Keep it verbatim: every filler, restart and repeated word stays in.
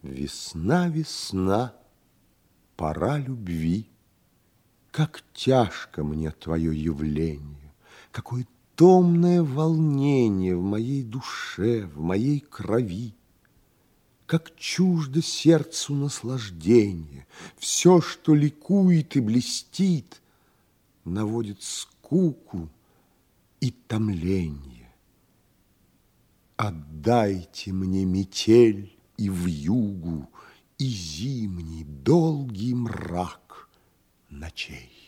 Весна, весна, пора любви. Как тяжко мне твое явление, какое томное волнение в моей душе, в моей крови. Как чуждо сердцу наслаждение, все, что ликует и блестит, наводит скуку и томление. Отдайте мне метель и вьюгу, и зимний долгий мрак ночей.